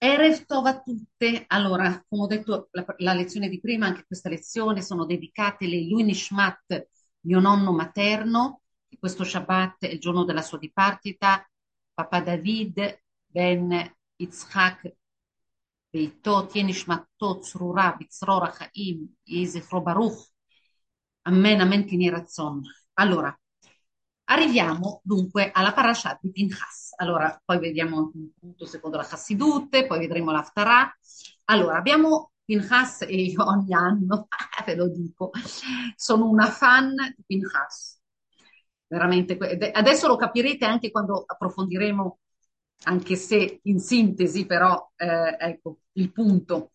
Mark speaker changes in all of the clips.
Speaker 1: Erev Tov a tutte. Allora, come ho detto la lezione di prima, anche questa lezione sono dedicate le Lui Nishmat, mio nonno materno, che questo Shabbat è il giorno della sua dipartita, Papa David ben Yitzhak Beito, תהיה נשמתו צרורה בצרור החיים, יהי זכרו ברוך. Amen, amen, che ne razzon. Allora, arriviamo dunque alla parasha di Pinchas. Allora, poi vediamo un punto secondo la Chassidut, poi vedremo l'Aftarah. Allora, abbiamo Pinchas e io ogni anno, ve lo dico, sono una fan di Pinchas. Veramente, adesso lo capirete anche quando approfondiremo, anche se in sintesi, però, ecco, il punto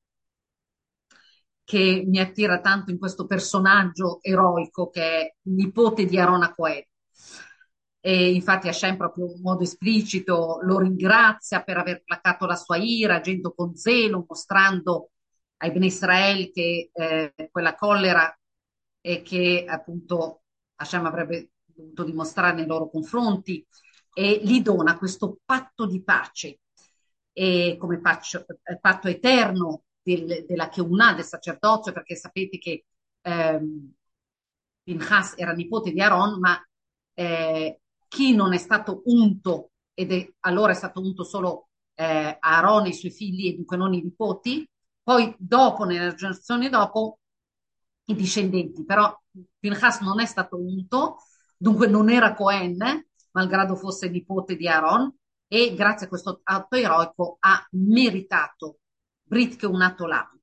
Speaker 1: che mi attira tanto in questo personaggio eroico che è il nipote di Aaron Cohen. E infatti Hashem proprio in modo esplicito lo ringrazia per aver placato la sua ira, agendo con zelo, mostrando ai Ben Israel che quella collera e che appunto Hashem avrebbe dovuto dimostrare nei loro confronti e gli dona questo patto di pace e come patto eterno della Keunah, del sacerdozio, perché sapete che Pinchas era nipote di Aaron, ma chi non è stato unto, allora è stato unto solo Aaron e i suoi figli e dunque non i nipoti, poi dopo, nelle generazioni dopo, i discendenti, però Pinchas non è stato unto, dunque non era Cohen, malgrado fosse nipote di Aaron, e grazie a questo atto eroico ha meritato Brit Keunat Olam.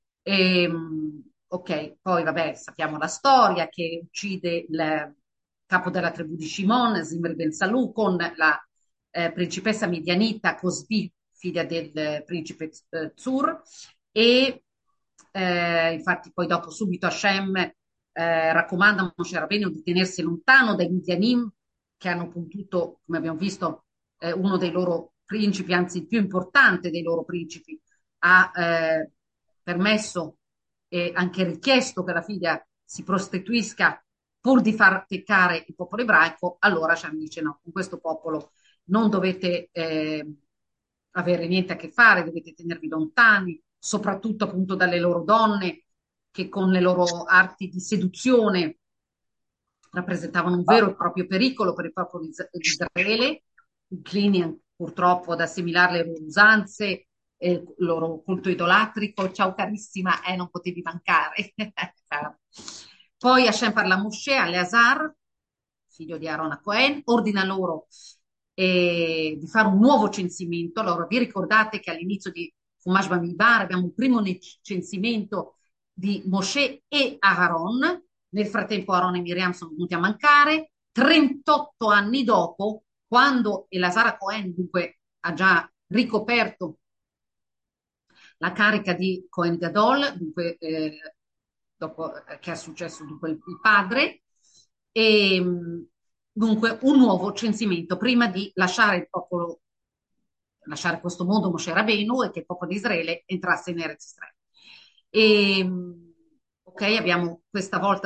Speaker 1: Ok, poi vabbè, sappiamo la storia che uccide il capo della tribù di Shimon, Zimri Ben Salu, con la principessa midianita Cosbi, figlia del principe Zur, e infatti poi dopo subito Hashem raccomanda a Moshe Rabbeinu di tenersi lontano dai Midianim che hanno puntuto, come abbiamo visto, uno dei loro principi, anzi il più importante dei loro principi, ha permesso e anche richiesto che la figlia si prostituisca pur di far peccare il popolo ebraico, allora Hashem dice no, con questo popolo non dovete avere niente a che fare, dovete tenervi lontani, soprattutto appunto dalle loro donne che con le loro arti di seduzione rappresentavano un vero e proprio pericolo per il popolo di Israele, inclini purtroppo ad assimilare le loro usanze, il loro culto idolatrico. Ciao carissima, non potevi mancare. Poi Hashem parla a Moshe, a Eleazar, figlio di Aaron a Cohen, ordina loro di fare un nuovo censimento. Allora, vi ricordate che all'inizio di Fumash Bamidbar abbiamo un primo censimento di Moshe e Aaron. Nel frattempo Aaron e Miriam sono venuti a mancare. 38 anni dopo, quando Eleazar Cohen dunque ha già ricoperto la carica di Cohen Gadol, dunque, dopo che è successo dunque il padre, e dunque un nuovo censimento prima di lasciare il popolo, lasciare questo mondo Moshe Rabbeinu e che il popolo di Israele entrasse in Eretz Israele. E, ok, abbiamo questa volta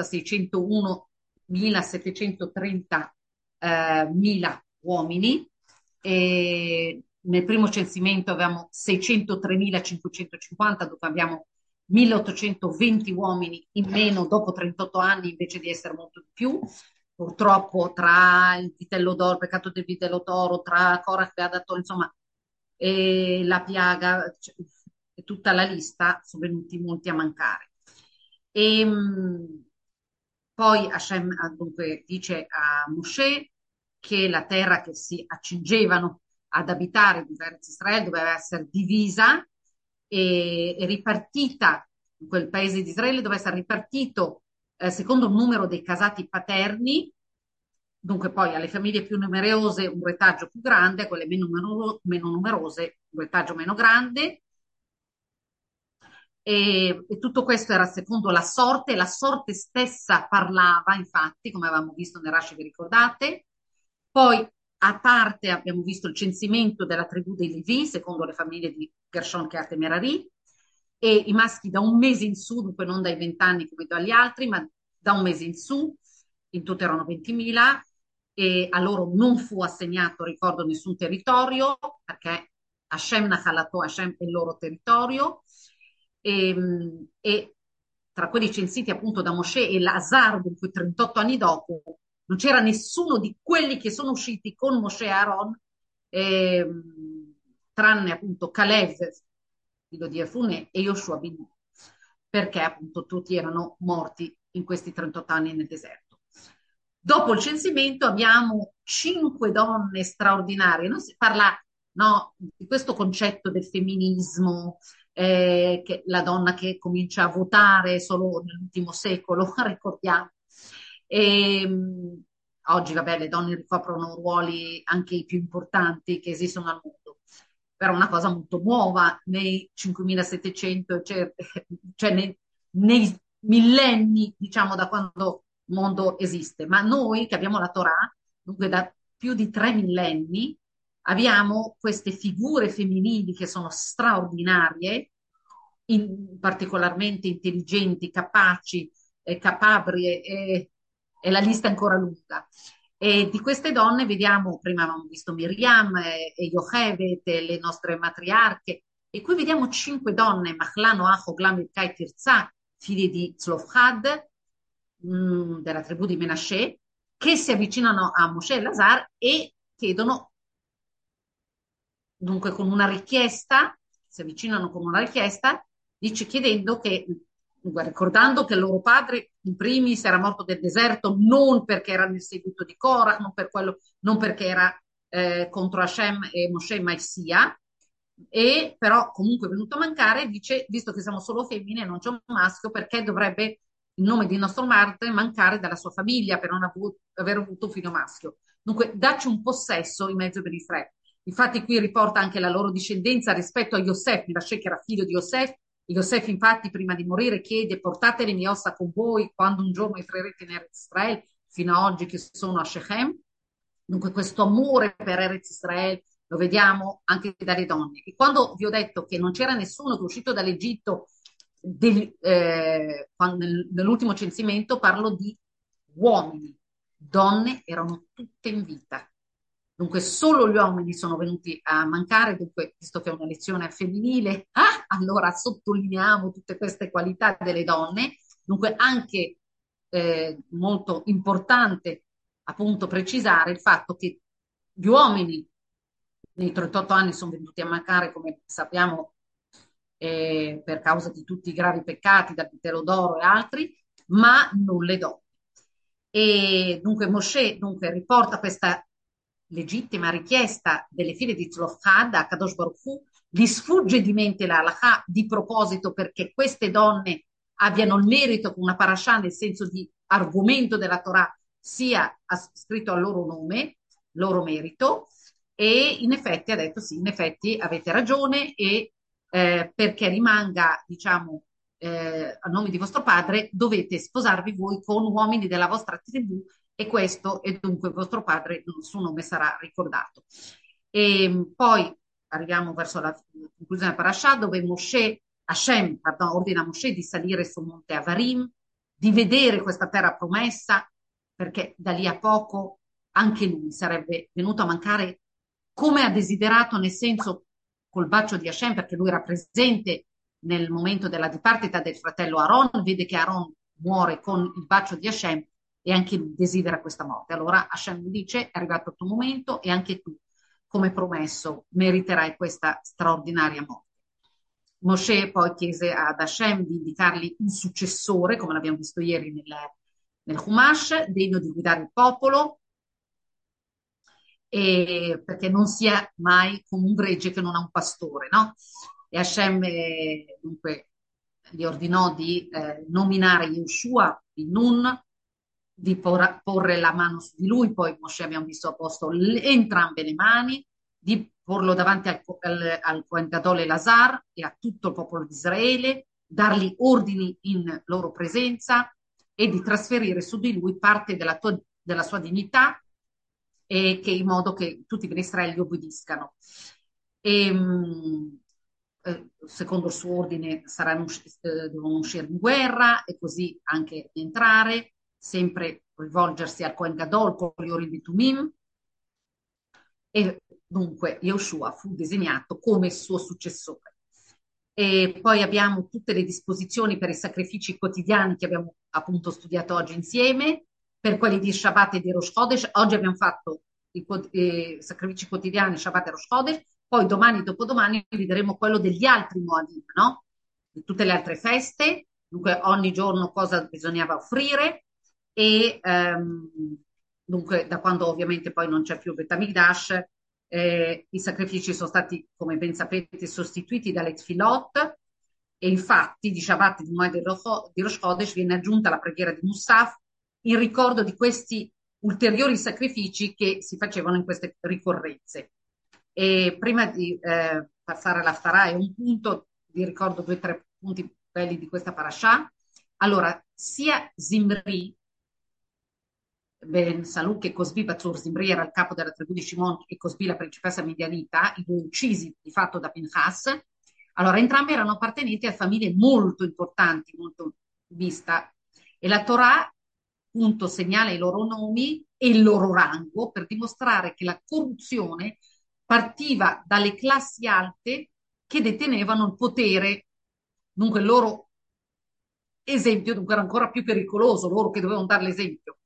Speaker 1: 601.730 mila uomini. E nel primo censimento avevamo 603.550, dove abbiamo 1.820 uomini in meno dopo 38 anni invece di essere molto di più. Purtroppo tra il vitello d'oro, il peccato del vitello d'oro, tra Korach e Adaton, insomma, e la piaga, cioè, e tutta la lista, sono venuti molti a mancare. E, poi Hashem dunque dice a Moshe che la terra che si accingevano ad abitare di Eretz Israele doveva essere divisa e ripartita, in quel paese di Israele doveva essere ripartito secondo il numero dei casati paterni, dunque poi alle famiglie più numerose un retaggio più grande, a quelle meno numerose un retaggio meno grande. E tutto questo era secondo la sorte stessa parlava, infatti, come avevamo visto nel Rashi, vi ricordate? Poi, a parte, abbiamo visto il censimento della tribù dei Levi, secondo le famiglie di Gershon, Kehat e Merari, e i maschi da un mese in su, dunque non dai 20 anni come dagli altri, ma da un mese in su, in tutto erano 20.000, e a loro non fu assegnato, ricordo, nessun territorio, perché Hashem Nachalato, Hashem è il loro territorio, e tra quelli censiti appunto da Mosè e Lazar, dunque 38 anni dopo, non c'era nessuno di quelli che sono usciti con Mosè e Aaron, tranne appunto Calev, figlio di Efune, e Yoshua bin Nun, perché appunto tutti erano morti in questi 38 anni nel deserto. Dopo il censimento abbiamo 5 donne straordinarie, non si parla, no, di questo concetto del femminismo, che la donna che comincia a votare solo nell'ultimo secolo, ricordiamo. E, oggi, vabbè, le donne ricoprono ruoli anche i più importanti che esistono al mondo, però è una cosa molto nuova nei 5700, cioè nei millenni, diciamo, da quando il mondo esiste. Ma noi che abbiamo la Torah, dunque da più di 3 millenni, abbiamo queste figure femminili che sono straordinarie, particolarmente intelligenti, capaci, capabrie, e la lista è ancora lunga. E di queste donne vediamo, prima avevamo visto Miriam e Yocheved, le nostre matriarche, e qui vediamo 5 donne, Mahlan, Noach, Oglam, Ilkai, Tirzah, figli di Zlofhad, della tribù di Menashe, che si avvicinano a Mosè e Lazar e chiedono, dunque con una richiesta, si avvicinano con una richiesta, dice chiedendo che, ricordando che il loro padre in primis era morto del deserto non perché era nel seguito di Korah, non perché era contro Hashem e Mosè, ma il Sia, e però comunque è venuto a mancare, dice, visto che siamo solo femmine e non c'è un maschio, perché dovrebbe il nome di nostro martire mancare dalla sua famiglia per non aver avuto un figlio maschio. Dunque, dacci un possesso in mezzo per Israele. Infatti qui riporta anche la loro discendenza rispetto a Yosef, Menashe che era figlio di Yosef. Yosef infatti prima di morire chiede portate le mie ossa con voi quando un giorno entrerete in Eretz Israele, fino a oggi che sono a Shechem. Dunque questo amore per Eretz Israele lo vediamo anche dalle donne. E quando vi ho detto che non c'era nessuno che è uscito dall'Egitto nell'ultimo censimento, parlo di uomini, donne erano tutte in vita. Dunque solo gli uomini sono venuti a mancare, dunque visto che è una lezione femminile, allora sottolineiamo tutte queste qualità delle donne. Dunque anche molto importante appunto precisare il fatto che gli uomini nei 38 anni sono venuti a mancare, come sappiamo, per causa di tutti i gravi peccati, da Pitero d'Oro e altri, ma non le donne. E dunque Mosè dunque, riporta questa legittima richiesta delle figlie di Tzlofhad a Kadosh Baruch Hu, gli sfugge di mente la halakha di proposito perché queste donne abbiano il merito con una parasha nel senso di argomento della Torah sia scritto a loro nome, loro merito, e in effetti ha detto sì, in effetti avete ragione e perché rimanga, diciamo, a nome di vostro padre, dovete sposarvi voi con uomini della vostra tribù e questo e dunque vostro padre, il suo nome sarà ricordato. E poi arriviamo verso la conclusione della parasha dove Hashem, pardon, ordina a Mosè di salire sul monte Avarim, di vedere questa terra promessa, perché da lì a poco anche lui sarebbe venuto a mancare come ha desiderato, nel senso col bacio di Hashem, perché lui era presente nel momento della dipartita del fratello Aaron, vede che Aaron muore con il bacio di Hashem e anche lui desidera questa morte. Allora Hashem gli dice, è arrivato il tuo momento e anche tu, come promesso, meriterai questa straordinaria morte. Mosè poi chiese ad Hashem di indicargli un successore, come l'abbiamo visto ieri nel Chumash, degno di guidare il popolo, perché non sia mai come un gregge che non ha un pastore, no? E Hashem dunque gli ordinò di nominare Yeshua in Nun, di porre la mano su di lui, poi Mosè abbiamo visto ha posto entrambe le mani, di porlo davanti al Cohen Gadol Elazar e a tutto il popolo di Israele, dargli ordini in loro presenza e di trasferire su di lui parte della sua dignità e che in modo che tutti gli Israele gli obbediscano. E, secondo il suo ordine devono uscire in guerra e così anche entrare, sempre rivolgersi al Cohen Gadol con gli Urim e Tumim, e dunque Yoshua fu designato come suo successore. E poi abbiamo tutte le disposizioni per i sacrifici quotidiani che abbiamo appunto studiato oggi insieme, per quelli di Shabbat e di Rosh Chodesh. Oggi abbiamo fatto i sacrifici quotidiani, Shabbat e Rosh Chodesh, poi domani e dopodomani vedremo quello degli altri Moadim, no? Di tutte le altre feste, dunque ogni giorno cosa bisognava offrire e dunque da quando ovviamente poi non c'è più Bet Hamikdash, i sacrifici sono stati, come ben sapete, sostituiti dalle tfilot e infatti di Shabbat di Moed di Rosh Chodesh viene aggiunta la preghiera di Musaf in ricordo di questi ulteriori sacrifici che si facevano in queste ricorrenze. E prima di passare all'Aftarà, è un punto, vi ricordo due o tre punti belli di questa parasha. Allora, sia Zimri, Ben Salù che Cosbi Bazzur, Zimri era il capo della tribù di Shimon e Cosbi la principessa midianita, i due uccisi di fatto da Pinchas. Allora, entrambi erano appartenenti a famiglie molto importanti, molto vista, e la Torah appunto segnala i loro nomi e il loro rango per dimostrare che la corruzione partiva dalle classi alte che detenevano il potere, dunque il loro esempio dunque era ancora più pericoloso, loro che dovevano dare l'esempio.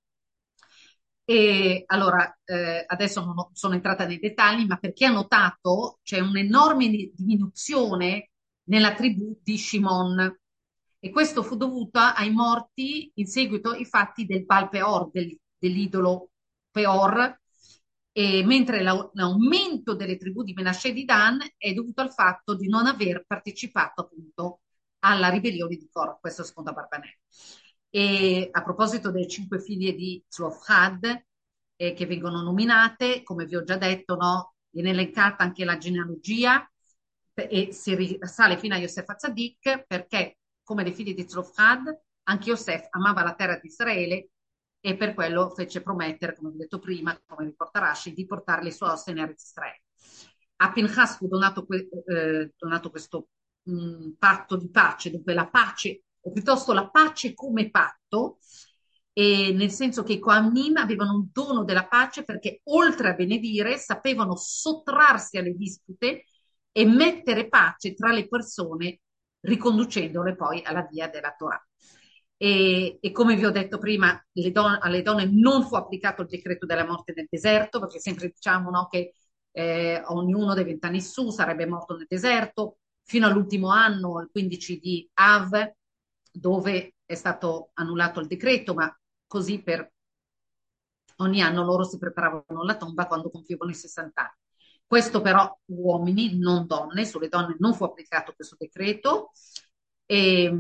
Speaker 1: E allora, adesso non sono entrata nei dettagli, ma per chi ha notato c'è un'enorme diminuzione nella tribù di Shimon. E questo fu dovuto ai morti in seguito ai fatti del Baal Peor, dell'idolo Peor, e mentre l'aumento delle tribù di Menashe e di Dan è dovuto al fatto di non aver partecipato appunto alla ribellione di Korah, questo secondo Barbanel. E a proposito delle cinque figlie di Zlofhad che vengono nominate, come vi ho già detto, no? Viene elencata anche la genealogia e si risale fino a Yosef Hatzadik perché, come le figlie di Zlofhad, anche Yosef amava la terra di Israele e per quello fece promettere, come vi ho detto prima, come riporta Rashi, di portare le sue ossa in Eretz Israele. A Pinchas fu donato questo patto di pace, dunque la pace, o piuttosto la pace come patto, e nel senso che i Kohanim avevano un dono della pace perché oltre a benedire sapevano sottrarsi alle dispute e mettere pace tra le persone, riconducendole poi alla via della Torah. E come vi ho detto prima, alle donne non fu applicato il decreto della morte nel deserto, perché sempre diciamo no, che ognuno dei 20 anni su sarebbe morto nel deserto, fino all'ultimo anno, il 15 di Av, dove è stato annullato il decreto, ma così per ogni anno loro si preparavano alla tomba quando compivano i 60 anni. Questo però uomini, non donne, sulle donne non fu applicato questo decreto e,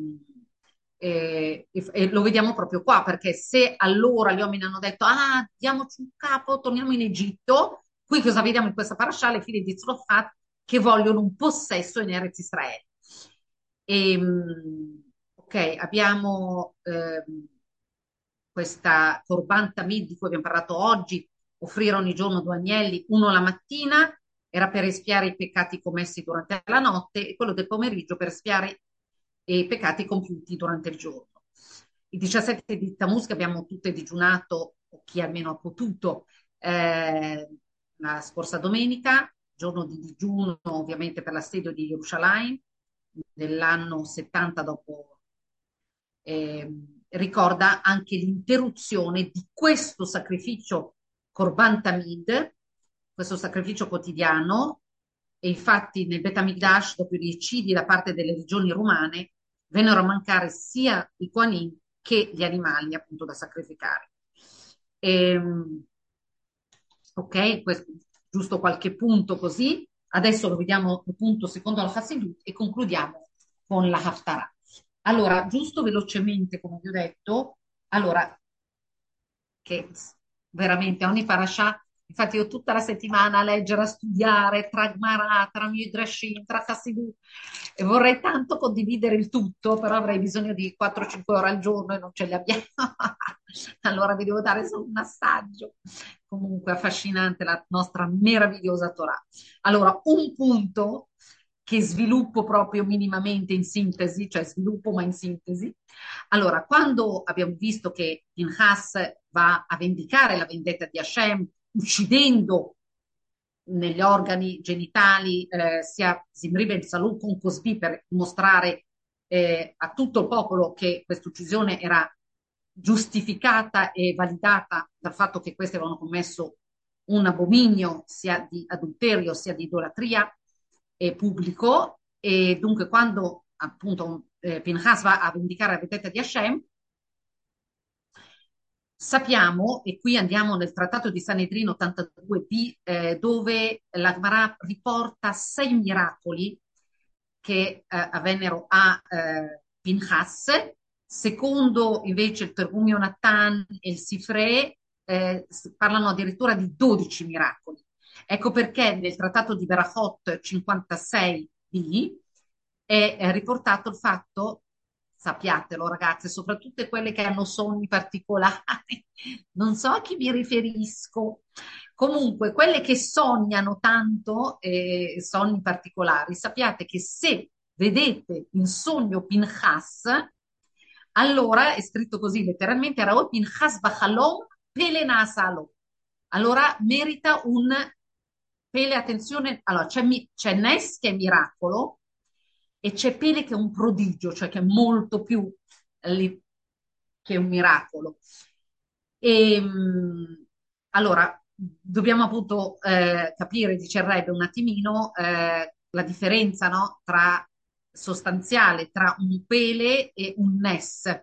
Speaker 1: e lo vediamo proprio qua, perché se allora gli uomini hanno detto ah, diamoci un capo, torniamo in Egitto, qui cosa vediamo in questa parasha? Le figlie di Zlofat che vogliono un possesso in Eretz Israele. E, ok, abbiamo questa Corban Tamid di cui abbiamo parlato oggi, offrire ogni giorno due agnelli, uno la mattina era per espiare i peccati commessi durante la notte e quello del pomeriggio per espiare i peccati compiuti durante il giorno. Il 17 di Tammuz che abbiamo tutte digiunato, o chi almeno ha potuto, la scorsa domenica, giorno di digiuno ovviamente per l'assedio di Gerusalemme, nell'anno 70 dopo, ricorda anche l'interruzione di questo sacrificio Korban Tamid, questo sacrificio quotidiano, e infatti nel Bet HaMikdash, dopo i eccidi da parte delle regioni romane, vennero a mancare sia i Kohanim che gli animali appunto da sacrificare. Ok, questo, giusto qualche punto così. Adesso lo vediamo il punto secondo la Hassidut e concludiamo con la Haftarah. Allora, giusto velocemente, come vi ho detto, allora, che veramente ogni parasha, infatti io tutta la settimana a leggere, a studiare, tra Gemara, tra Midrashim, tra Hassidut, e vorrei tanto condividere il tutto, però avrei bisogno di 4-5 ore al giorno e non ce le abbiamo. Allora vi devo dare solo un assaggio. Comunque affascinante la nostra meravigliosa Torah. Allora, un punto che sviluppo proprio minimamente in sintesi, cioè sviluppo ma in sintesi. Allora, quando abbiamo visto che Pinchas va a vendicare la vendetta di Hashem, uccidendo negli organi genitali, sia Zimri Ben Salù con Cosbi per mostrare a tutto il popolo che questa uccisione era giustificata e validata dal fatto che questi avevano commesso un abominio sia di adulterio sia di idolatria pubblico. E dunque quando appunto Pinchas va a vendicare la vendetta di Hashem, sappiamo, e qui andiamo nel Trattato di Sanedrino 82b, dove la Gemara riporta 6 miracoli che avvennero a Pinchas. Secondo invece il Targum Yonatan e il Sifre parlano addirittura di 12 miracoli. Ecco perché nel Trattato di Berachot 56b è riportato il fatto, sappiatelo ragazze, soprattutto quelle che hanno sogni particolari, non so a chi mi riferisco, comunque quelle che sognano tanto sogni particolari, sappiate che se vedete in sogno Pinchas, allora è scritto così letteralmente, Raot Pinchas Bachalom Pelena Salo. Allora merita un Pele, attenzione, allora c'è Nes che è miracolo e c'è Pele che è un prodigio, cioè che è molto più che un miracolo. E, allora, dobbiamo appunto capire, dice il Rebbe, un attimino la differenza, no, tra sostanziale tra un Pele e un Nes.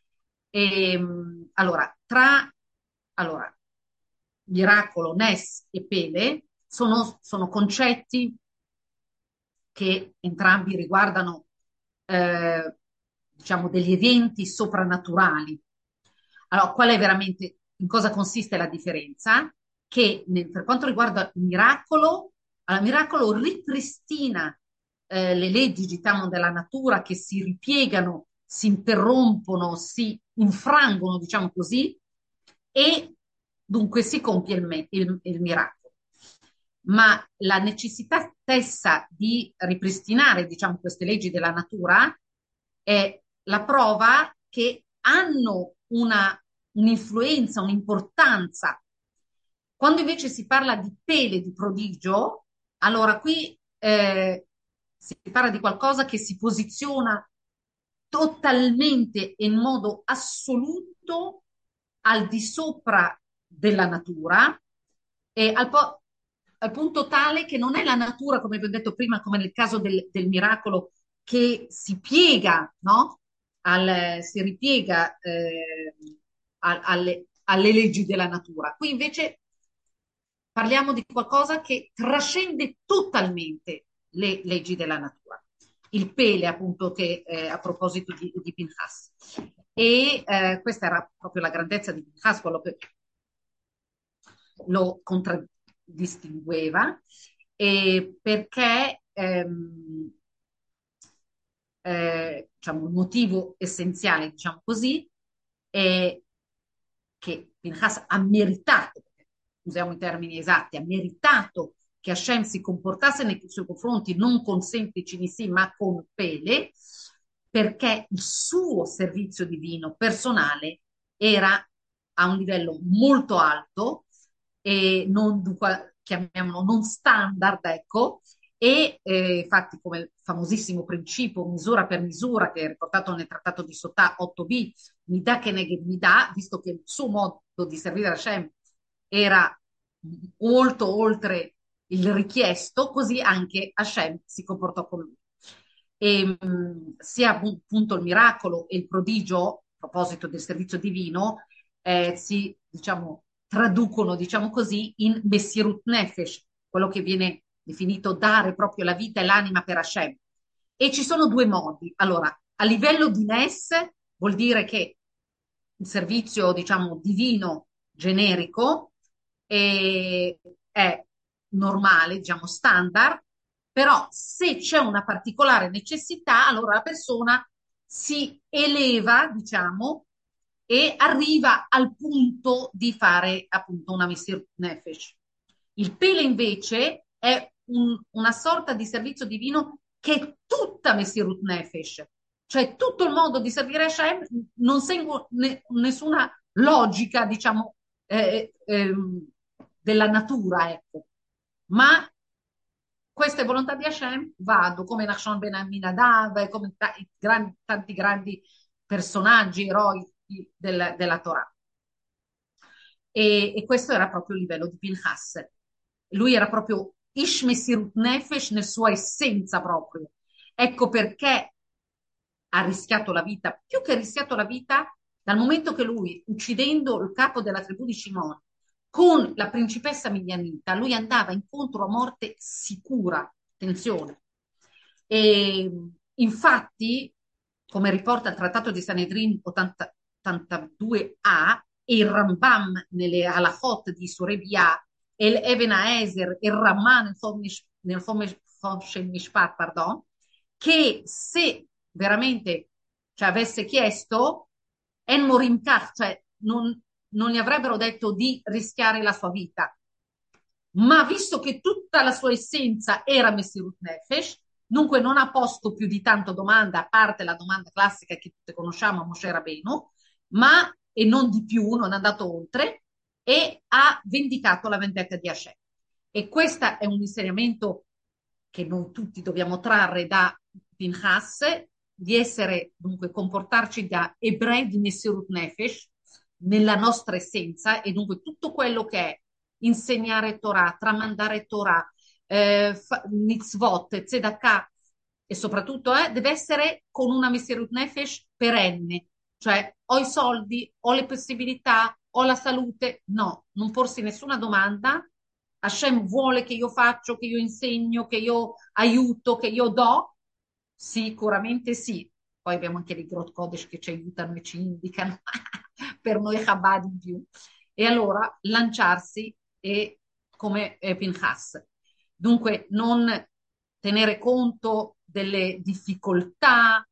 Speaker 1: Allora, miracolo, Nes e Pele sono concetti che entrambi riguardano, eh, diciamo, degli eventi soprannaturali. Allora, qual è veramente, in cosa consiste la differenza? Che per quanto riguarda il miracolo ripristina le leggi, diciamo, della natura che si ripiegano, si interrompono, si infrangono, diciamo così, e dunque si compie il miracolo. Ma la necessità stessa di ripristinare, diciamo, queste leggi della natura è la prova che hanno un'influenza, un'importanza. Quando invece si parla di pele di prodigio, allora qui si parla di qualcosa che si posiziona totalmente e in modo assoluto al di sopra della natura e al punto tale che non è la natura, come vi ho detto prima, come nel caso del miracolo, che si piega, no? Si ripiega alle leggi della natura. Qui invece parliamo di qualcosa che trascende totalmente le leggi della natura. Il Pele, appunto, che a proposito di Pinchas. E questa era proprio la grandezza di Pinchas, quello che lo contraddistingueva, perché diciamo, il motivo essenziale, diciamo così, è che Pinchas ha meritato, usiamo i termini esatti, ha meritato che Hashem si comportasse nei suoi confronti non con semplici nissim, ma con pele, perché il suo servizio divino personale era a un livello molto alto e non, dunque, chiamiamolo non standard, ecco, e infatti come il famosissimo principio misura per misura che è riportato nel trattato di Sotà 8b, Midà che neghe Midà, visto che il suo modo di servire Hashem era molto oltre il richiesto, così anche Hashem si comportò con lui. E sia appunto il miracolo e il prodigio, a proposito del servizio divino, si diciamo, traducono, diciamo così, in Messirut Nefesh, quello che viene definito dare proprio la vita e l'anima per Hashem. E ci sono due modi. Allora, a livello di Nes vuol dire che il servizio, diciamo, divino generico è normale, diciamo, standard, però se c'è una particolare necessità, allora la persona si eleva, diciamo, e arriva al punto di fare appunto una Messir Nefesh. Il Pele invece è una sorta di servizio divino che è tutta Messirut Nefesh, cioè tutto il modo di servire Hashem non segue nessuna logica, diciamo, della natura, ecco. Ma questa è volontà di Hashem, vado come Nachshon ben Aminadav, come tanti grandi personaggi, eroi della Torah. E questo era proprio il livello di Pinchas. Lui era proprio Ish Mesirut Nefesh nella sua essenza proprio. Ecco perché ha rischiato la vita, più che ha rischiato la vita, dal momento che lui, uccidendo il capo della tribù di Shimon, con la principessa Midianita, lui andava incontro a morte sicura. Attenzione. E infatti, come riporta il Trattato di Sanedrin 82a e il Rambam nelle Halachot di Surebia e l'Even Haezer e il Ramah nel Choshen Mishpat, pardon, che se veramente ci avesse chiesto En Morim Kach, cioè non gli avrebbero detto di rischiare la sua vita, ma visto che tutta la sua essenza era Messirut Nefesh, dunque non ha posto più di tanto domanda, a parte la domanda classica che tutti conosciamo a Moshe Rabbeinu, ma e non di più, non è andato oltre, e ha vendicato la vendetta di Hashem. E questo è un insegnamento che noi tutti dobbiamo trarre da Pinchas, di essere, dunque, comportarci da ebrei di Messirut Nefesh nella nostra essenza e dunque tutto quello che è insegnare Torah, tramandare Torah, mitzvot, tzedakah e soprattutto deve essere con una Messirut Nefesh perenne, cioè ho i soldi, ho le possibilità, ho la salute, no, non porsi nessuna domanda. Hashem vuole che io faccio, che io insegno, che io aiuto, che io do? Sicuramente sì. Poi abbiamo anche i Grot Kodesh che ci aiutano e ci indicano per noi Chabad in più. E allora lanciarsi e come Pinchas. Dunque non tenere conto delle difficoltà,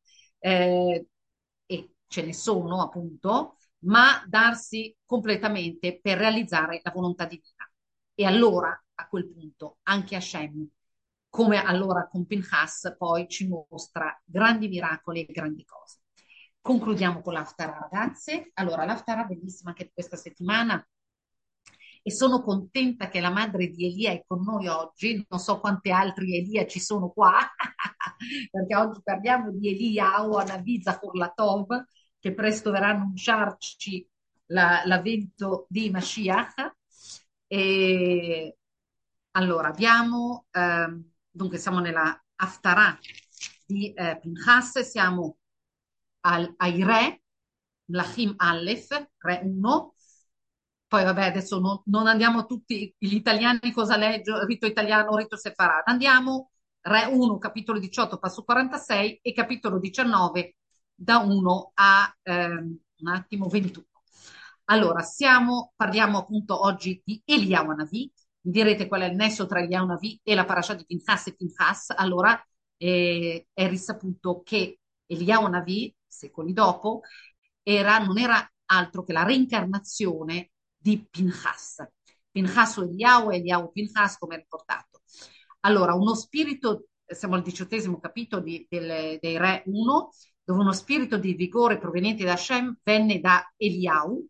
Speaker 1: e ce ne sono appunto, ma darsi completamente per realizzare la volontà divina. E allora, a quel punto, anche Hashem, come allora con Pinchas, poi ci mostra grandi miracoli e grandi cose. Concludiamo con l'Aftara, ragazze. Allora, l'Aftara bellissima anche questa settimana e sono contenta che la madre di Elia è con noi oggi. Non so quante altre Elia ci sono qua, perché oggi parliamo di Elia o Anavi Zachor che presto verrà a annunciarci l'avvento di Mashiach. E allora, abbiamo, dunque siamo nella Haftarah di Pinchas, siamo ai re, Mlachim Aleph, re 1, poi vabbè adesso non andiamo tutti gli italiani cosa leggo, rito italiano, rito sefarad, andiamo re 1, capitolo 18, passo 46 e capitolo 19 da 1 a un attimo 21. Allora, parliamo appunto oggi di Eliyahu Hanavi. Mi direte qual è il nesso tra Eliyahu Hanavi e la parasha di Pinchas e Pinchas. Allora, è risaputo che Eliyahu Hanavi, secoli dopo, non era altro che la reincarnazione di Pinchas. Pinchas o Eliyahu, Eliyahu Pinchas, come riportato. Allora, uno spirito, siamo al 18° capitolo dei Re 1, dove uno spirito di vigore proveniente da Hashem venne da Eliyahu,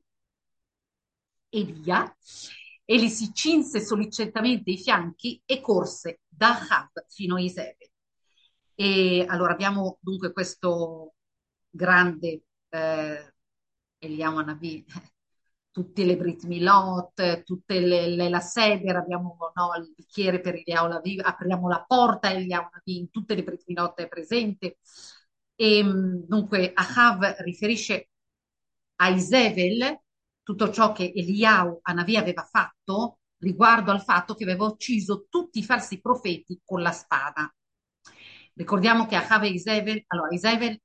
Speaker 1: Elia, e gli si cinse solicitamente i fianchi e corse da Ahab fino a Isabel. E allora abbiamo dunque questo grande Eliyahu Hanavi, tutte le Brit Milot, tutte la seder, abbiamo no, il bicchiere per Eliyahu Hanavi, apriamo la porta a Eliyahu Hanavi, in tutte le Brit Milot è presente. E dunque Ahav riferisce a Isabel tutto ciò che Eliyahu Hanavi aveva fatto riguardo al fatto che aveva ucciso tutti i falsi profeti con la spada. Ricordiamo che Ahav e Isabel, allora Isabel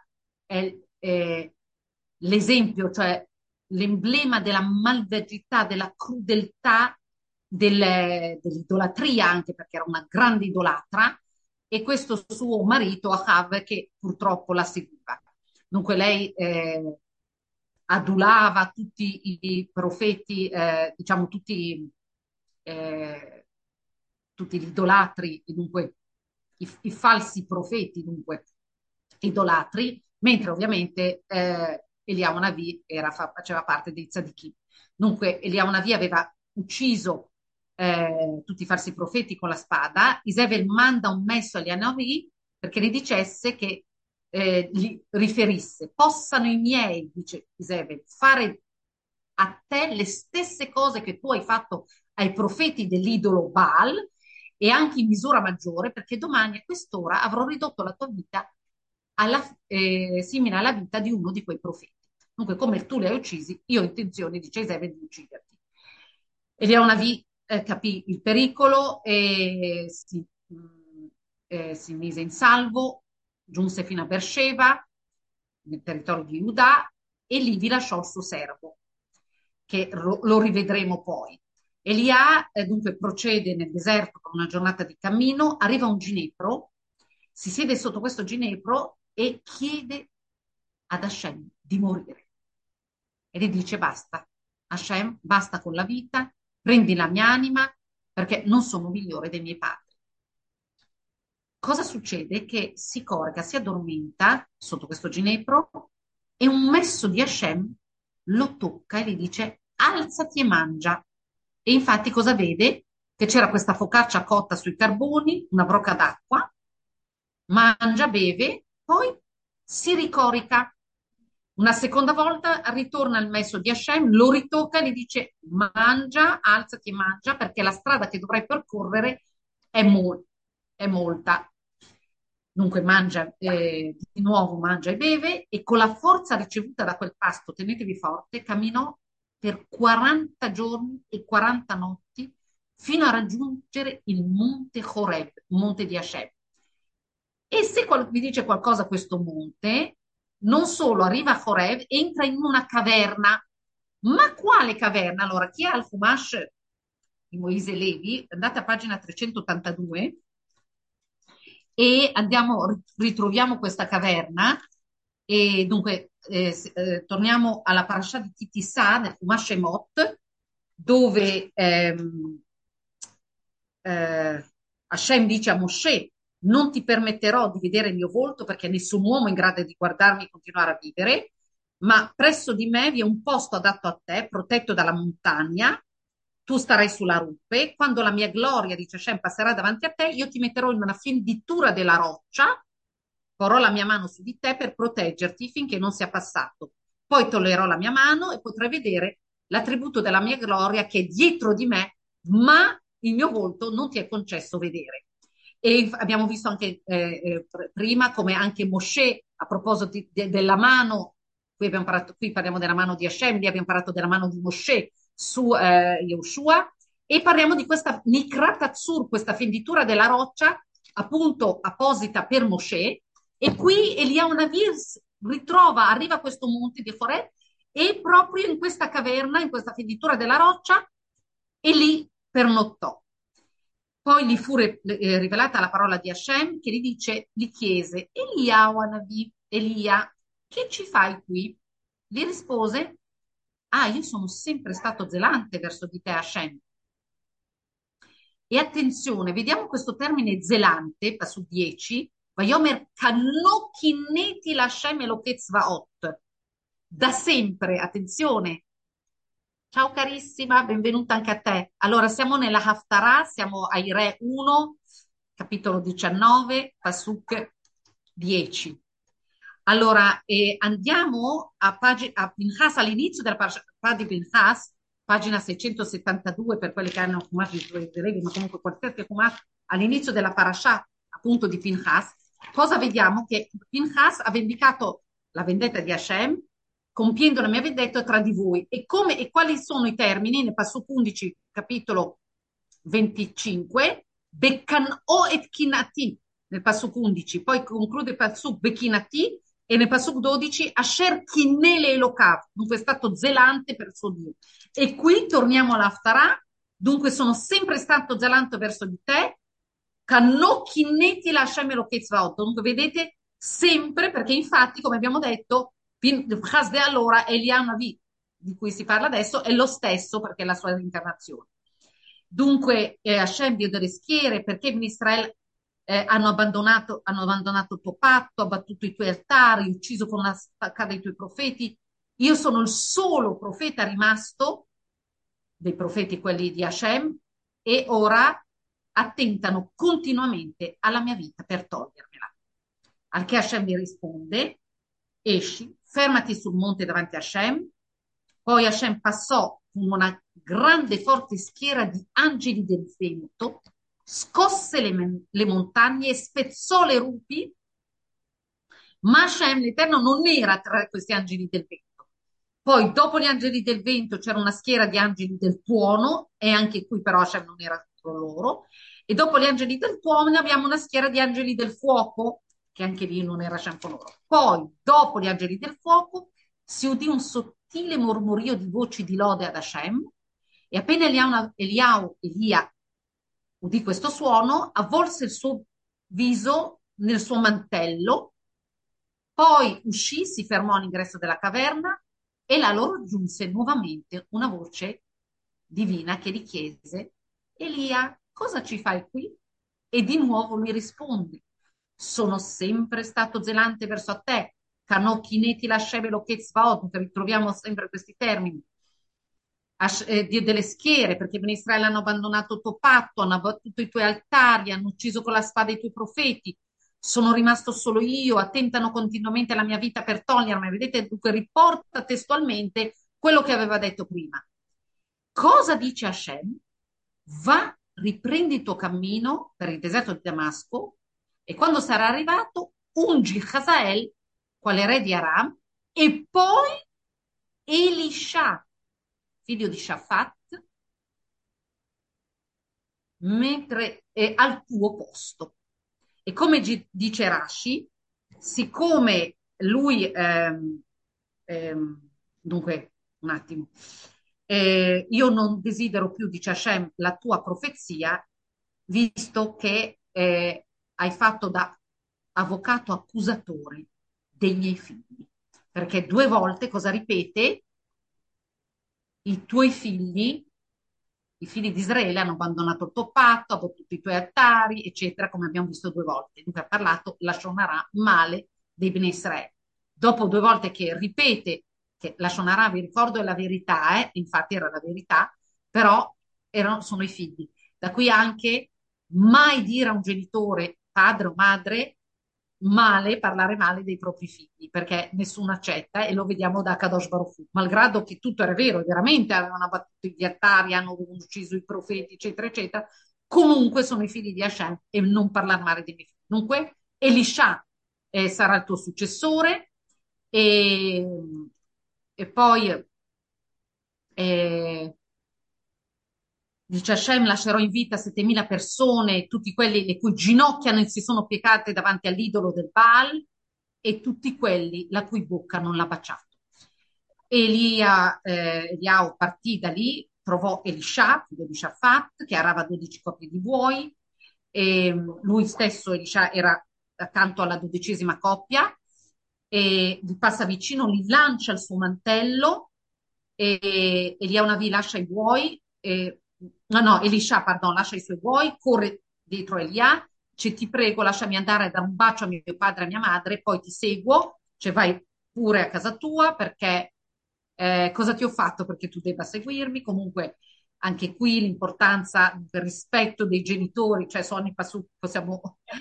Speaker 1: è l'esempio, cioè l'emblema della malvagità, della crudeltà, dell'idolatria, anche perché era una grande idolatra, e questo suo marito Ahav che purtroppo la seguiva. Dunque lei adulava tutti i profeti, diciamo eh, tutti gli idolatri, e dunque i falsi profeti, dunque idolatri, mentre ovviamente Eliyahu Navi faceva parte dei tzadikim. Dunque Eliyahu Navi aveva ucciso tutti i falsi profeti con la spada, Isabel manda un messo agli Anavi perché gli dicesse che gli riferisse, possano i miei, dice Isabel, fare a te le stesse cose che tu hai fatto ai profeti dell'idolo Baal e anche in misura maggiore, perché domani a quest'ora avrò ridotto la tua vita simile alla vita di uno di quei profeti. Dunque, come tu li hai uccisi, io ho intenzione, dice Isabel, di ucciderti. Eliaonavi capì il pericolo e si mise in salvo, giunse fino a Beersheba, nel territorio di Giuda, e lì vi lasciò il suo servo, che lo rivedremo poi. Elia dunque procede nel deserto con una giornata di cammino, arriva a un ginepro, si siede sotto questo ginepro e chiede ad Hashem di morire. E gli dice basta, Hashem, basta con la vita, prendi la mia anima perché non sono migliore dei miei padri. Cosa succede? Che si corca, si addormenta sotto questo ginepro e un messo di Hashem lo tocca e gli dice alzati e mangia. E infatti cosa vede? Che c'era questa focaccia cotta sui carboni, una brocca d'acqua, mangia, beve, poi si ricorica. Una seconda volta ritorna il messo di Hashem, lo ritocca e gli dice mangia, alzati e mangia perché la strada che dovrai percorrere è, è molta. Dunque mangia, di nuovo mangia e beve e con la forza ricevuta da quel pasto, tenetevi forte, camminò per 40 giorni e 40 notti fino a raggiungere il monte Horeb, il monte di Hashem. E se vi dice qualcosa questo monte, non solo arriva a Horeb, entra in una caverna. Ma quale caverna? Allora, chi ha il Fumash di Moise Levi, andate a pagina 382 e andiamo, ritroviamo questa caverna e dunque torniamo alla parasha di Kitissà nel Chumash Shemot dove Hashem dice a Mosè non ti permetterò di vedere il mio volto perché nessun uomo è in grado di guardarmi e continuare a vivere, ma presso di me vi è un posto adatto a te, protetto dalla montagna, tu starai sulla rupe, quando la mia gloria, dice Hashem, passerà davanti a te, io ti metterò in una fenditura della roccia, porrò la mia mano su di te per proteggerti finché non sia passato. Poi toglierò la mia mano e potrai vedere l'attributo della mia gloria che è dietro di me, ma il mio volto non ti è concesso vedere. E abbiamo visto anche prima come anche Mosè, a proposito della mano, qui parliamo della mano di Hashem, lì abbiamo parlato della mano di Mosè su Yehoshua, e parliamo di questa Nikrat Atzur, questa fenditura della roccia, appunto apposita per Mosè, e qui Eliyahu Navi arriva a questo monte di Horeb e proprio in questa caverna, in questa fenditura della roccia, e lì pernottò. Poi gli fu rivelata la parola di Hashem che gli chiese, Eliyahu Navi, Elia, che ci fai qui? Gli rispose, ah, io sono sempre stato zelante verso di te, Hashem. E attenzione, vediamo questo termine zelante, su 10, Vayomer kanno kinneti l'Hashem Eloket Zvaot. Da sempre, attenzione. Ciao carissima, benvenuta anche a te. Allora, siamo nella Haftarah, siamo ai Re 1, capitolo 19, Pasuk 10. Allora, andiamo a Pinchas, all'inizio della parasha di Pinchas, pagina 672 per quelli che hanno Chumash di Levi, ma comunque qualsiasi Chumash, all'inizio della parasha appunto di Pinchas, cosa vediamo? Che Pinchas ha vendicato la vendetta di Hashem, compiendo la mia vendetta tra di voi. E quali sono i termini? Ne passo 11, capitolo 25, Beccan o et kinati, nel passo 11, poi conclude il passo Bechinati, e nel Pasuk 12, Asher Kinnele Elokav, dunque è stato zelante per il suo Dio. E qui torniamo all'Aftarah, dunque sono sempre stato zelante verso di te, Kanno Kinneti la Hashem Eloketzvaot, dunque vedete sempre, perché infatti, come abbiamo detto, Hasde allora Elianavi, di cui si parla adesso, è lo stesso perché è la sua reincarnazione. Dunque, Hashem, Dio delle schiere, perché in Israele hanno abbandonato il tuo patto, abbattuto i tuoi altari, ucciso con una staccata i tuoi profeti. Io sono il solo profeta rimasto, dei profeti quelli di Hashem, e ora attentano continuamente alla mia vita per togliermela. Al che Hashem mi risponde, esci, fermati sul monte davanti a Hashem. Poi Hashem passò con una grande forte schiera di angeli del vento, scosse le montagne e spezzò le rupi, ma Hashem l'Eterno non era tra questi angeli del vento. Poi dopo gli angeli del vento c'era una schiera di angeli del tuono e anche qui però Hashem non era tra loro. E dopo gli angeli del tuono abbiamo una schiera di angeli del fuoco, che anche lì non era Hashem con loro. Poi dopo gli angeli del fuoco si udì un sottile mormorio di voci di lode ad Hashem e appena Elia udì questo suono, avvolse il suo viso nel suo mantello, poi uscì, si fermò all'ingresso della caverna e là loro giunse nuovamente una voce divina che gli chiese, Elia, cosa ci fai qui? E di nuovo lui risponde, sono sempre stato zelante verso te, Kanochineti lasceve lo Ketzvaot, che ritroviamo sempre questi termini, delle schiere, perché in Israele hanno abbandonato il tuo patto, hanno abbattuto i tuoi altari, hanno ucciso con la spada i tuoi profeti. Sono rimasto solo io, attentano continuamente alla mia vita per togliermi. Vedete, dunque riporta testualmente quello che aveva detto prima. Cosa dice Hashem? Va, riprendi il tuo cammino per il deserto di Damasco e quando sarà arrivato, ungi Hazael, quale re di Aram, e poi Elisha, figlio di Shafat, mentre è al tuo posto. E come dice Rashi, siccome lui, dunque, un attimo, io non desidero più, dice Hashem, la tua profezia, visto che hai fatto da avvocato accusatore dei miei figli. Perché due volte cosa ripete? I tuoi figli, i figli di Israele hanno abbandonato il tuo patto, hanno abbattuto i tuoi altari, eccetera, come abbiamo visto due volte. Dunque ha parlato Lashon Hara male dei Bnei Israele. Dopo due volte che ripete che Lashon Hara, vi ricordo, è la verità, infatti era la verità, però sono i figli. Da qui anche mai dire a un genitore, padre o madre, male, parlare male dei propri figli, perché nessuno accetta e lo vediamo da Kadosh Baruch Hu. Malgrado che tutto era vero, e veramente avevano abbattuto gli altari, hanno ucciso i profeti, eccetera, eccetera, comunque sono i figli di Hashem e non parlare male dei miei figli. Dunque, Elisha sarà il tuo successore e, e poi eh, dice Hashem, lascerò in vita 7.000 persone, tutti quelli le cui ginocchia non si sono piegate davanti all'idolo del Baal e tutti quelli la cui bocca non l'ha baciato. Eliao partì da lì, trovò Elisha, figlio di Shafat, che arava 12 coppie di buoi, e lui stesso, Elisha, era accanto alla 12ª coppia, e gli passa vicino, gli lancia il suo mantello, e Eliaonavi lascia i buoi, no, Elisha, pardon, lascia i suoi buoi, corre dietro Elia, dice ti prego lasciami andare a dare un bacio a mio padre e a mia madre, poi ti seguo, cioè vai pure a casa tua perché cosa ti ho fatto perché tu debba seguirmi? Comunque anche qui l'importanza del rispetto dei genitori, cioè possiamo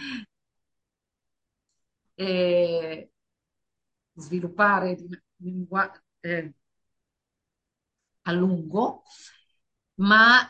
Speaker 1: eh, sviluppare a lungo, ma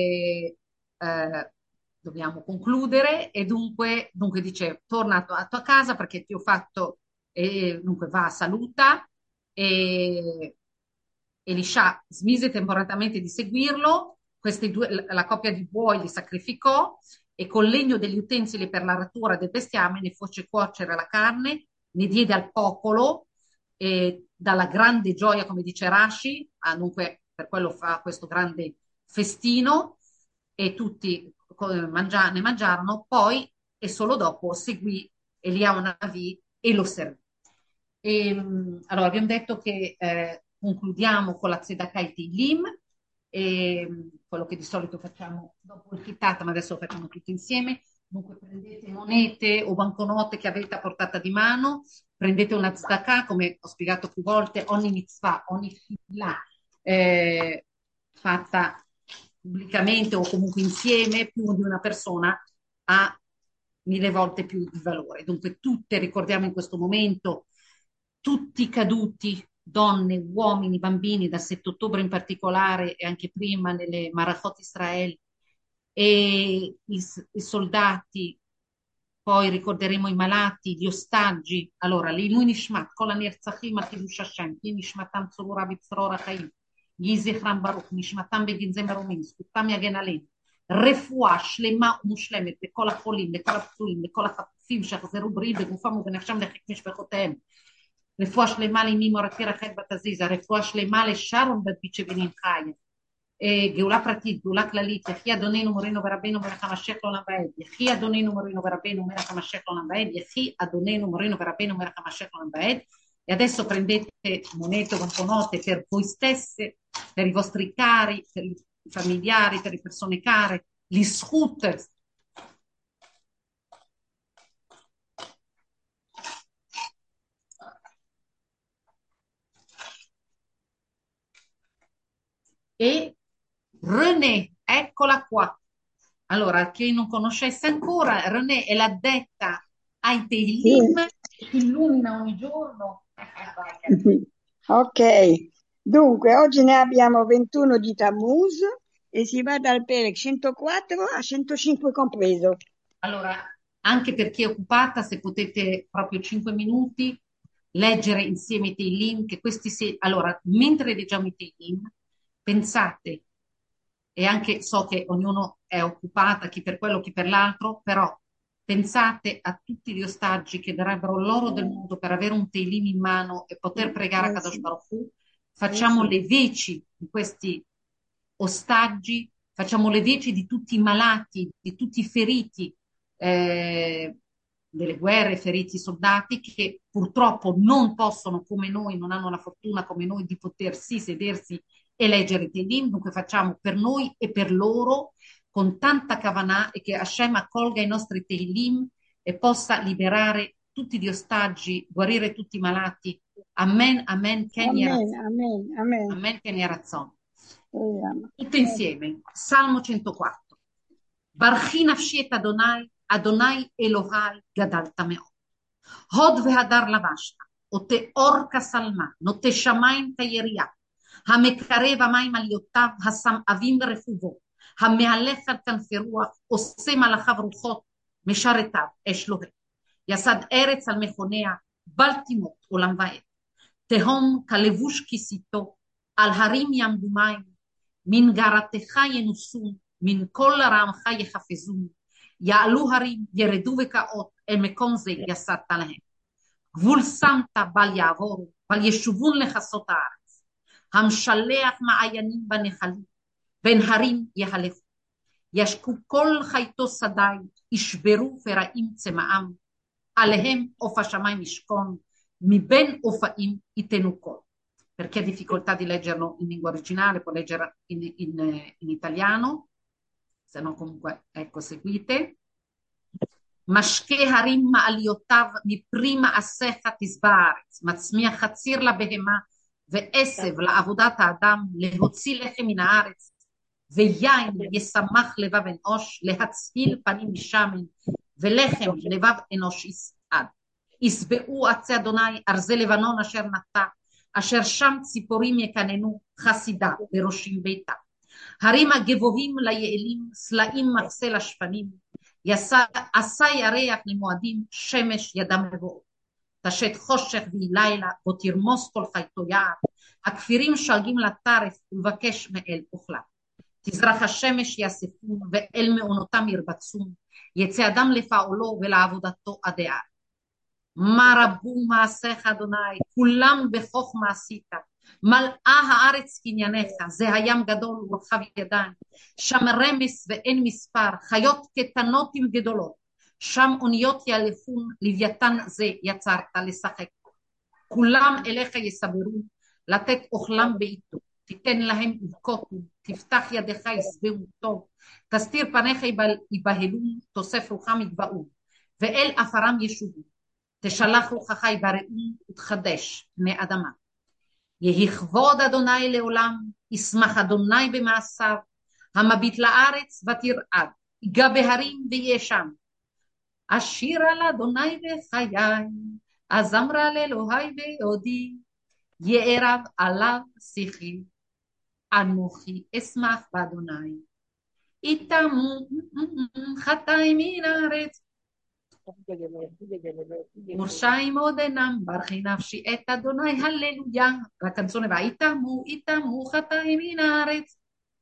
Speaker 1: dobbiamo concludere e dunque dice torna a tua casa perché ti ho fatto, e dunque va, saluta e Elisha smise temporaneamente di seguirlo, la coppia di buoi li sacrificò e col legno degli utensili per l'aratura del bestiame ne fece cuocere la carne, ne diede al popolo e dalla grande gioia, come dice Rashi, dunque per quello fa questo grande festino e tutti ne mangiarono, poi e solo dopo seguì Eliao Navi e lo servì. Allora, abbiamo detto che concludiamo con la Tzedakah Lim, quello che di solito facciamo dopo il Kittat, ma adesso lo facciamo tutti insieme. Dunque prendete monete o banconote che avete a portata di mano, prendete una tzedakah, come ho spiegato più volte, ogni mitzvah, ogni fila fatta pubblicamente o comunque insieme più di una persona ha 1000 volte più di valore. Dunque, tutte ricordiamo in questo momento tutti i caduti, donne, uomini, bambini, dal 7 ottobre in particolare e anche prima nelle Marachot Israel, e i soldati, poi ricorderemo i malati, gli ostaggi. Allora, לעילוי נשמת כל הנרצחים על קידוש השם, כי נשמתם צרורה בצרור החיים, יהי זכרם ברוך, נשמתם בגנזי מרומים, זכותם יגן עליהם. רפואה שלמה ומושלמת לכל החולים, לכל הפצועים, לכל החטופים שיחזרו בריאים בגופם ובנפשם לחיק משפחותיהם. רפואה שלמה לאמי מורתי רחל בת עזיזה, רפואה שלמה לשרון בת ביצ'ה בנין חיה. גאולה פרטית, גאולה כללית, יחי אדוננו מורינו ורבנו מלך המשיח לעולם ועד, יחי אדוננו מורינו ורבנו מלך המשיח לעולם ועד, יחי אדוננו מורינו ורבנו מלך המשיח לעולם ועד. E adesso prendete monete o banconote per voi stesse, per i vostri cari, per i familiari, per le persone care, gli scooters. E René, eccola qua. Allora, chi non conoscesse ancora, René è l'addetta ai
Speaker 2: Sì.
Speaker 1: Tehillim, che illumina ogni giorno.
Speaker 2: Ok, dunque oggi ne abbiamo 21 di Tammuz e si va dal Perek 104 a 105 compreso.
Speaker 1: Allora, anche per chi è occupata, se potete proprio 5 minuti leggere insieme i Tehillim, che questi allora, mentre leggiamo i Tehillim, pensate, e anche so che ognuno è occupata, chi per quello, chi per l'altro, però pensate a tutti gli ostaggi che darebbero l'oro del mondo per avere un Tehillim in mano e poter pregare a Kadosh
Speaker 2: Sì,
Speaker 1: Baruch Hu.
Speaker 2: eh
Speaker 1: Facciamo
Speaker 2: sì.
Speaker 1: le veci di questi ostaggi, facciamo le veci di tutti i malati, di tutti i feriti eh, delle guerre, feriti soldati che purtroppo non possono come noi, non hanno la fortuna come noi di potersi sedersi e leggere i Tehillim. Dunque facciamo per noi e per loro con tanta kavanah, e che Hashem accolga i nostri Tehillim e possa liberare tutti gli ostaggi, guarire tutti i malati. Amen, amen, Ken Yehai
Speaker 2: Amen,
Speaker 1: Ratzon.
Speaker 2: amen, amen.
Speaker 1: Amen, Ken Yehai Ratzon.
Speaker 2: Speriamo.
Speaker 1: Tutte insieme. Salmo 104. ברכי נפשי את אדוני, אדוני אלוהי גדלת מאוד. הוד והדר לבשת, עוטה אור כשלמה, נוטה שמיים כירייה, המקרב המים עליותיו, השם אבים ברחובו, המהלך על כנפי רוח, עושה מלאכיו רוחות, משרתיו אש לוהט. יסד ארץ על מכוניה, בל תימות עולם ועד. תהום כלבוש כיסיתו, על הרים יעמדו מים, מן גרתך ינוסון, מן כל רעמך יחפזון, יעלו הרים, ירדו וקעות, אל מקום זה יסדת להם. גבול שמת בל יעבורו, בל ישובון לכסות הארץ. המשלח מעיינים בנחלים, בין הרים יהלכו. ישקו כל חייתו שדי, ישברו פרעים צמאם, עליהם עוף השמיים ישכון, מבין עופאים ייתנו קול. Per chi ha difficoltà di leggerlo in lingua originale, può leggere in italiano, se no comunque, ecco, seguite. משקה הרים מעליותיו מפרי מעשיך תשבע הארץ, מצמיח חציר לבהמה ועשב לעבודת האדם, להוציא לחם מן הארץ, ויין ישמח לבב אנוש, להצהיל פנים משמן, ולחם לבב אנוש יסעד. ישבעו עצי אדוני ארזי לבנון אשר נטע, אשר שם ציפורים יקננו חסידה בראשים ביתה. הרים הגבוהים ליעלים, סלעים מחסה לשפנים, עשה ירח למועדים, שמש ידם לבוא. תשת חושך ויהי לילה, בו תרמוס כל חייתו יער, הכפירים שואגים לטרף ולבקש מאל אוכלה. תזרח השמש יאספון, ואל מעונותם ירבצון, יצא אדם לפעולו ולעבודתו עד הער. מה רבו מעשיך אדוני, כולם בחוכמה עשית, מלאה הארץ קנייניך, זה הים גדול ורחב ידיים, שם רמס ואין מספר, חיות קטנות עם גדולות, שם אוניות יהלכון, לוויתן זה יצרת לשחק. כולם אליך יסברו, לתת אוכלם בעיתו, תיתן להם יבכותו, תפתח ידיך ישבעו טוב, תסתיר פניך יבהלון, תוסף רוחם יגבעו, ואל עפרם ישובו. תשלח רוחך יבראון ותחדש פני אדמה. יהי כבוד אדוני לעולם, ישמח אדוני במעשיו, המביט לארץ ותרעד, ייגע בהרים ויהיה שם. אשירה לאדוני בחיי, אזמרה לאלוהי בעודי, יערב עליו שיחי, אנוכי אשמח באדוני. איתמו חטאי מן הארץ, מורשעים עוד אינם, ברכי נפשי את אדוני, הללויה. La canzone va, איתמו חטאי מן הארץ,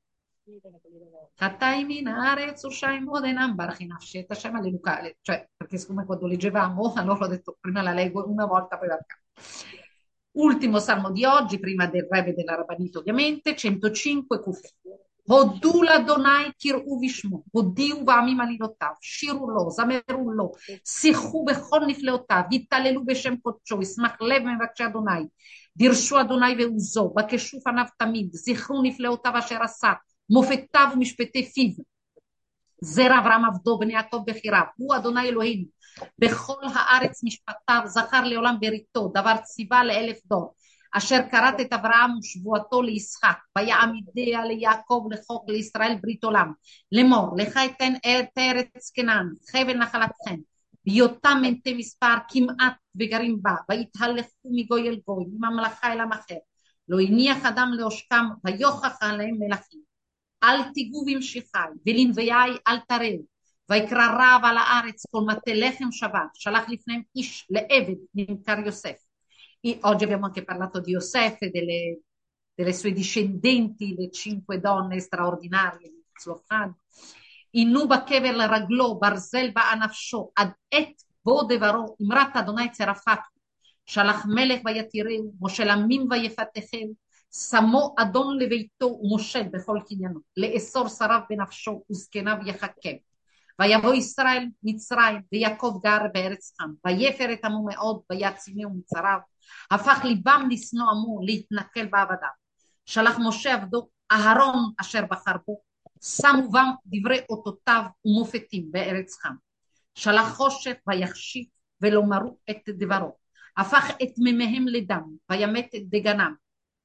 Speaker 1: חטאי מן הארץ, מורשעים עוד אינם, ברכי נפשי את השם, alleluia. Cioè, perché siccome quando leggevamo, allora ho detto prima la leggo una volta, poi la canto. Ultimo salmo di oggi, prima del Rebbe della Rabbinita ovviamente, 105 Kuf. הודו לאדוני קראו בשמו, הודיעו בעמים עלילותיו, שירו לו, זמרו לו, שיחו בכל נפלאותיו, יתהללו בשם קודשו, ישמח לב מבקשי אדוני, דירשו אדוני ועוזו, בקשו פניו תמיד, זכרו נפלאותיו אשר עשה, מופתיו ומשפטי פיו, זרע אברהם עבדו, בני יעקב בחיריו, הוא אדוני אלוהינו, בכל הארץ משפטיו, זכר לעולם בריתו, דבר ציווה לאלף דור, אשר כרת את אברהם ושבועתו לישחק, ויעמידיה ליעקב לחוק לישראל ברית עולם, לאמור, לך אתן את ארץ כנען, חבל נחלתכם, בהיותם מנתי מספר כמעט וגרים בה, ויתהלכו מגוי אל גוי, מממלכה אל עם אחר, לא הניח אדם לעושקם, ויוכח עליהם מלכים. אל תיגעו במשיחי, ולנביאי אל תראו, ויקרא רעב על הארץ, כל מטה לחם שבת, שלח לפניהם איש לעבד, נמכר יוסף. Oggi abbiamo anche parlato di Yosef e delle sue discendenti, le 5 donne straordinarie di Tzlofan. Inuba kever la raglo, barzel ba'anafsho, ad et bo devaro, imrat Adonai tzerafat, shalach melech vayatireu, moshe lamim vayefatechem, samo adon leveito ומושל בכל קניינו, לאסור שריו בנפשו וזקניו יחכם. ויבוא ישראל מצרים, ויעקב גר בארץ חם, ויפר את עמו מאוד, ויעצימהו מצריו, הפך ליבם לשנוא עמו, להתנכל בעבדיו. שלח משה עבדו אהרון אשר בחר בו, שמו בם דברי אותותיו ומופתים בארץ חם. שלח חושך ויחשיך ולא מרו את דברו, הפך את מימיהם לדם, וימת את דגנם.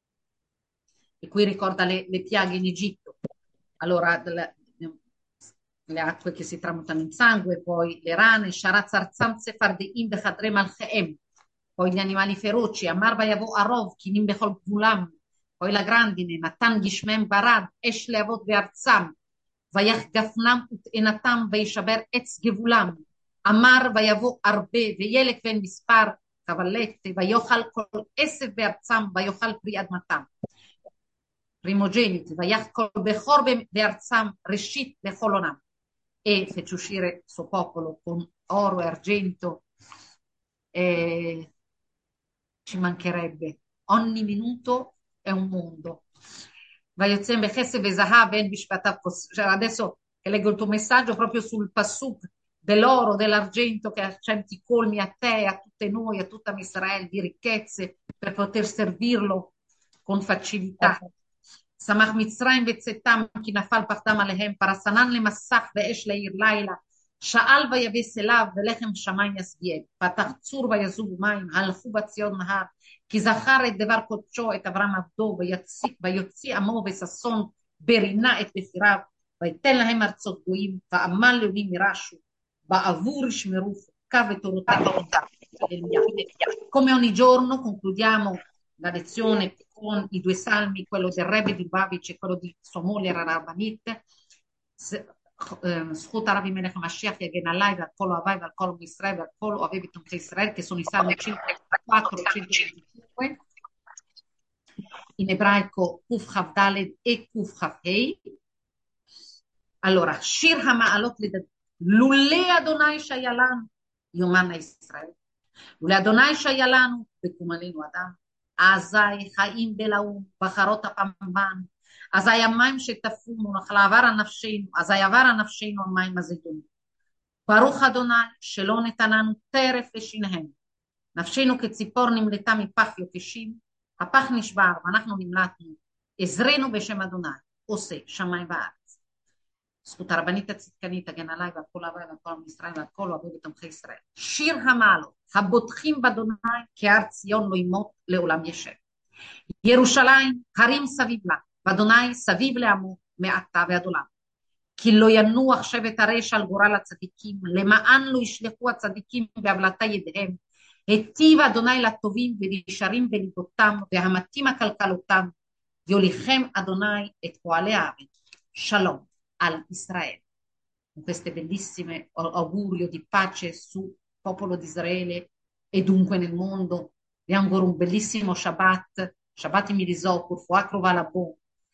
Speaker 1: E qui ricorda le piaghe in Egitto. Allora, le acque che si tramutano in sangue, poi le rane, Sharat Zarzam Sefardeim Bechadre Malcheem, poi gli animali feroci, Amar Vayavo Arov, Kinim Bechol Gulam, poi la grandine, Natan Gishmem Barad, Esh Leavot Bearzam, Vayach Gafnam Ut Enatam Vayishaber Etz Gevulam, Amar Vayavo Arbe, Veyelek Ven Mispar, Cavallette, Vayochal Kol Esef Bearzam, Vayochal Pri Admatam. Primogeniti, Vayach Bechor Bearzam, Reshit Becholonam, e fece uscire il suo popolo con oro e argento, ci mancherebbe, ogni minuto è un mondo. Adesso che leggo il tuo messaggio proprio sul passuk dell'oro, dell'argento che accenti colmi a te, a tutte noi, a tutta Israele di ricchezze per poter servirlo con facilità. שמח מצרים בצאתם כי נפל פחדם עליהם, פרסנן למסך ואש לעיר לילה, שאל ויבס אליו ולחם שמיים יסגיד, פתח צור ויזובו מים, הלכו בציון נהר, כי זכר את דבר קודשו את אברהם עבדו, ויוציא עמו וששון ברינה את בחיריו, ויתן להם ארצות גויים, ועמל לאומים ירשו, בעבור ישמרו חוקיו ותורותיו. Come ogni giorno concludiamo la lezione con i 2 salmi, quello del Rebbe di Lubavitch e quello di sua moglie Rabanit, זכות הרבי מלך המשיח יגן עליי ועל כל אוהביי ועל כל ישראל ועל כל אוהבי בית תומכי ישראל, che sono i salmi 104 125 in ebraico Kuf Chav Daled e Kuf Chav Hei. Allora, שיר המעלות לדוד, לולא אדוני שהיה לנו, יאמר ישראל, לולא אדוני שהיה לנו וקום עלינו אדם, אזי חיים בלעו בחרות הפמבן, אזי המים שטפונו נחלה עבר הנפשנו, אזי עבר הנפשנו המים הזיתונים. ברוך אדוני שלא נתננו טרף לשיניהם, נפשנו כציפור נמלטה מפח יוקשים, הפח נשבר ואנחנו נמלטנו, עזרנו בשם אדוני עושה שמיים וארץ. זכות הרבנית הצדקנית תגן עליי ועל כל אוהביי ועל כל עם ישראל ועל כל אוהבי ותומכי ישראל. שיר המעלות הבוטחים באדוני כי הר ציון לא ימות לעולם ישב. ירושלים הרים סביב לה, ואדוני סביב לעמו מעתה ועד עולם. כי לא ינוח שבט הרשע על גורל הצדיקים, למען לא ישלחו הצדיקים בהבלטה ידיהם. היטיב אדוני לטובים ונשארים בליבותם, והמתים הכלכלותם, יוליכם Adonai et poale avet. Shalom al Israele. Con queste bellissime augurio di pace su popolo di Israele e dunque nel mondo. Vi auguro un bellissimo Shabbat, Shabbat Mirisokur, Foacro Valabon,